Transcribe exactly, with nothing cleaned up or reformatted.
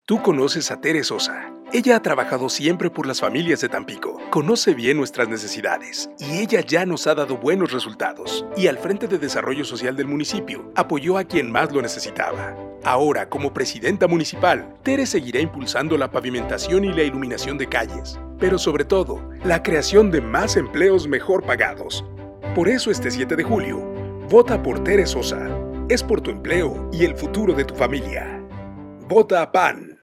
Tú conoces a Tere Sosa. Ella ha trabajado siempre por las familias de Tampico, conoce bien nuestras necesidades y ella ya nos ha dado buenos resultados. Y al frente de Desarrollo Social del municipio, apoyó a quien más lo necesitaba. Ahora, como presidenta municipal, Tere seguirá impulsando la pavimentación y la iluminación de calles, pero sobre todo, la creación de más empleos mejor pagados. Por eso este siete de julio, vota por Tere Sosa. Es por tu empleo y el futuro de tu familia. Vota P A N.